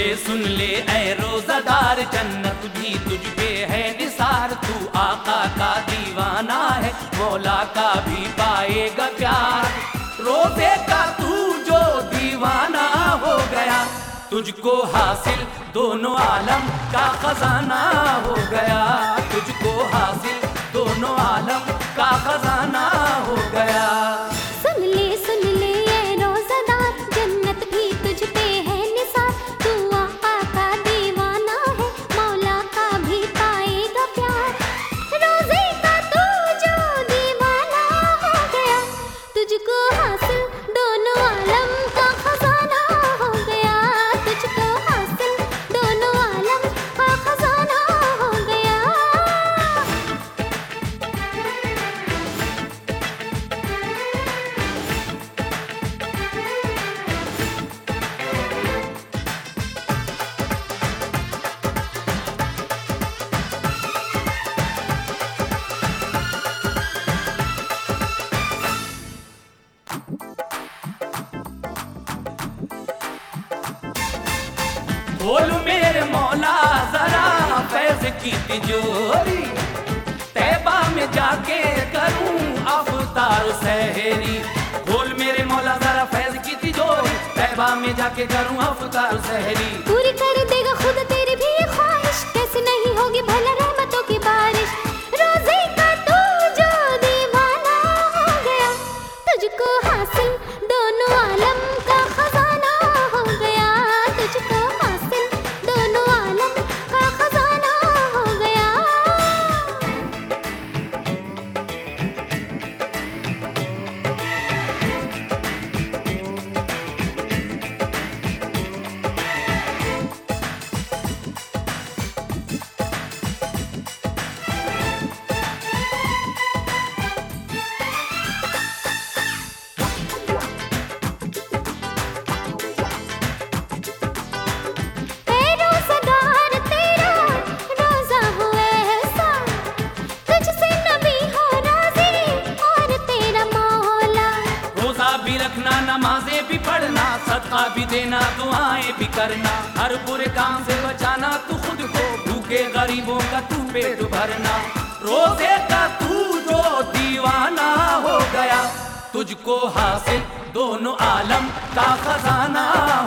सुन ले ऐ रोज़ादार, जन्नत भी तुझ पे है निसार। तू आका का दीवाना है, मौला का भी पाएगा प्यार। रोज़े का तू जो दीवाना हो गया, तुझको हासिल दोनों आलम का खजाना हो गया। तुझको हासिल दोनों आलम का खजाना हो गया। सुन ले ये रोज़ादार, जन्नत भी तुझ पे है निसार। तू आका का दीवाना है, मौला का भी पाएगा प्यार। रोज़े का तू जो दीवाना हो गया, तुझको हासिल दोनों आलम का खजाना हो गया। तुझको हासिल दोनों आलम का खजाना हो गया। खोल मेरे मौला जरा फैज़ की तिजोरी, तैबा में जाके करूं अफ्तार सहरी। खोल मेरे मौला जरा फैज़ की तिजोरी, तैबा में जाके करूं अफ्तार सहरी। पूरी कर देगा खुद तेरी भी ये ख्वाहिश, कैसे नहीं होगी भला रहमतों की बारिश। रोज़े का तू जो दीवाना हो गया, तुझको हासिल दोनों आलम का खजाना हो गया। तुझको हासिल दोनों आलम का खजाना हो गया। नमाज़ें भी पढ़ना, सदका भी देना, दुआएं भी करना। हर बुरे काम से बचाना तू खुद को, भूखे गरीबों का तू पेट भरना। रोज़े का तू जो दीवाना हो गया, तुझको हासिल दोनों आलम का खजाना